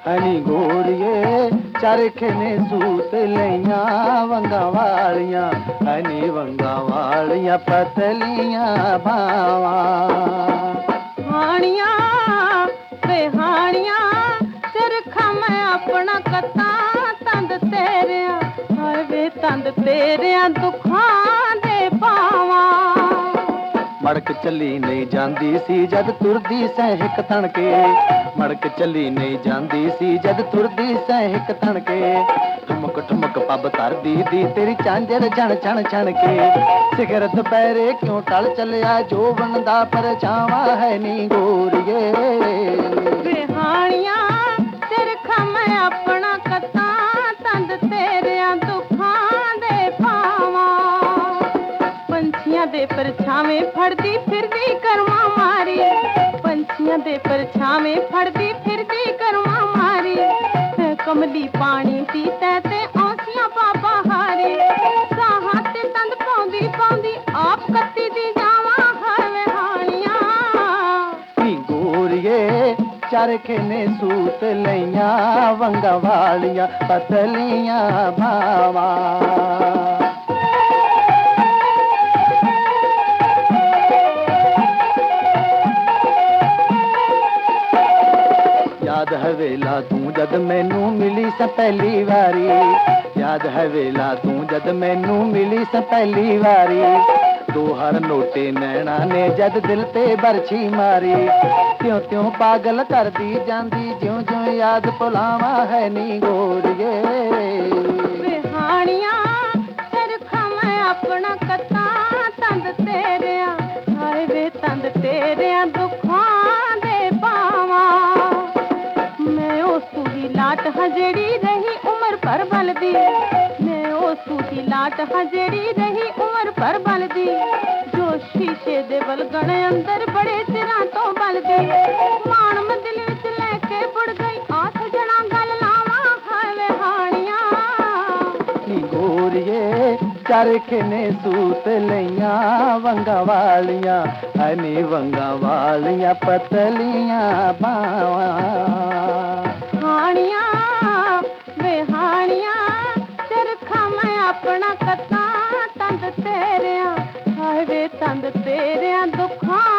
ਹਨੀ ਗੋਰੀਏ ਚਰਖੇ ਨੇ ਸੂਤ ਲਈਆਂ ਵੰਗਾਂ ਵਾਲੀਆਂ, ਹਨੀ ਵੰਗਾਂ ਵਾਲੀਆਂ ਪਤਲੀਆਂ ਬਾਵਾਂ। ਹਾਣੀਆਂ ਵੇ ਹਾਣੀਆਂ ਚਰਖਾ ਮੈਂ ਆਪਣਾ ਕੱਤਾਂ ਤੰਦ ਤੇਰਿਆਂ, ਹਾਏ ਵੇ ਤੰਦ ਤੇਰਿਆਂ ਦੁੱਖਾਂ ਦੇ ਪਾਵਾਂ। ਮੜਕ ਚੱਲੀ ਨਹੀਂ ਜਾਂਦੀ ਸੀ ਜਦ ਤੁਰਦੀ ਸਹਿਕ ਤਣਕੇ, ਮੜਕ ਚੱਲੀ ਨਹੀਂ ਜਾਂਦੀ ਸੀ ਜਦ ਤੁਰਦੀ ਸਹਿਕ ਤਣਕੇ। ਠੁਮਕ ਠੁਮਕ ਪੱਬ ਕਰਦੀ ਦੀ ਤੇਰੀ ਚਾਂਜਰ ਛਣ ਛਣ ਛਣ ਕੇ। ਸਿਖਰ ਦੁਪਹਿਰੇ ਕਿਉਂ ਟਲ ਚੱਲਿਆ ਜੋਬਨ ਦਾ ਪਰਛਾਵਾਂ ਹੈ ਨੀ ਗੋਰੀਏ। ਵੇ ਹਾਣੀਆਂ ਚਰਖਾ ਮੈਂ ਆਪਣਾ ਕੱਤਾਂ ਤੰਦ ਤੇਰਿਆਂ ਦੁੱਖਾਂ ਦੇ ਪਾਵਾਂ। ਪੰਛੀਆਂ ਦੇ ਪਰਛਾਵੇਂ ਫੜਦੀ ਫਿਰਦੀ ਕਰਮਾਂ ਮਾਰੀ, ਪੰਛੀਆਂ ਦੇ ਪਰਛਾਵੇਂ ਫੜਦੀ ਫਿਰਦੀ ਕਰਮਾਂ ਮਾਰੀ। ਕਮਲੀ ਪਾਣੀ ਦੀ ਤੈ ਤੇ ਔਂਸੀਆਂ ਬਾਬਾ ਹਾਰੀ, ਸਾਹਾਂ ਤੇ ਤੰਦ ਪਾਉਂਦੀ ਪਾਉਂਦੀ ਆਪ ਕੱਤੀ ਦੀ ਜਾਵਾਂ। ਹਾਏ ਹਾਣੀਆਂ ਨੀ ਗੋਰੀਏ ਚਰਖੇ ਨੇ ਸੂਤ ਲਈਆਂ ਵੰਗਾਂ ਵਾਲੀਆਂ ਪਤਲੀਆਂ ਬਾਵਾਂ। ਯਾਦ ਹੈ ਵੇਲਾ ਤੂੰ ਜਦ ਮੈਨੂੰ ਮਿਲੀ ਸੀ ਪਹਿਲੀ ਵਾਰੀ, ਯਾਦ ਹੈ ਵੇਲਾ ਤੂੰ ਜਦ ਮੈਨੂੰ ਮਿਲੀ ਸੀ ਪਹਿਲੀ ਵਾਰੀ। ਦੋਹਰ ਨੋਟੇ ਨੈਣਾ ਨੇ ਜਦ ਦਿਲ ਤੇ ਬਰਛੀ ਮਾਰੀ, ਤਿਉਂ ਤਿਉਂ ਪਾਗਲ ਕਰਦੀ ਜਾਂਦੀ ਜਿਉਂ ਜਿਉਂ ਯਾਦ ਭੁਲਾਵਾਂ ਹੈ ਨੀ ਗੋਰੀਏ। ਵੇ ਹਾਣੀਆਂ ਚਰਖਾ ਮੈਂ ਆਪਣਾ ਕੱਤਾਂ ਤੰਦ ਤੇਰਿਆਂ, ਹਾਏ ਵੇ ਤੰਦ ਤੇਰਿਆਂ ਦੁੱਖਾਂ ਦੇ ਪਾਵਾਂ। ਮੈਂ ਉਸ ਦੀ ਲਾਟ ਹਾਂ ਜਿਹੜੀ ਰਹੀ ਉਮਰ ਭਰ ਬਲਦੀ, ਮੈਂ ਉਸ ਦੀ ਲਾਟ ਹਾਂ ਜਿਹੜੀ ਰਹੀ ਉਮਰ ਭਰ ਬਲਦੀ। ਜੋ ਸ਼ੀਸ਼ੇ ਦੇ ਬਲਗਣ ਅੰਦਰ ਬੜੇ ਚਿਰਾਂ ਤੋਂ ਬਲਦੀ, ਮਾਣ ਮੈਂ ਦਿਲ ਵਿੱਚ ਲੈ ਕੇ ਬੁੜ ਗਈ ਆਠ ਜਣਾ ਗੱਲ ਲਾਵਾਂ। ਹਾਏ ਵੇ ਹਾਣੀਆਂ ਨੀ ਗੋਰੀਏ ਚਰਖੇ ਨੇ ਸੂਤ ਲਈਆਂ ਵੰਗਾਂ ਵਾਲੀਆਂ, ਹਨੀ ਵੰਗਾਂ ਵਾਲੀਆਂ ਪਤਲੀਆਂ ਬਾਵਾਂ। ਹਾਣੀਆਂ ਵੇ ਹਾਣੀਆਂ ਚਰਖਾ ਮੈਂ ਆਪਣਾ ਕੱਤਾਂ ਤੰਦ ਤੇਰਿਆਂ, ਹਾਏ ਵੇ ਤੰਦ ਤੇਰਿਆਂ ਦੁੱਖਾਂ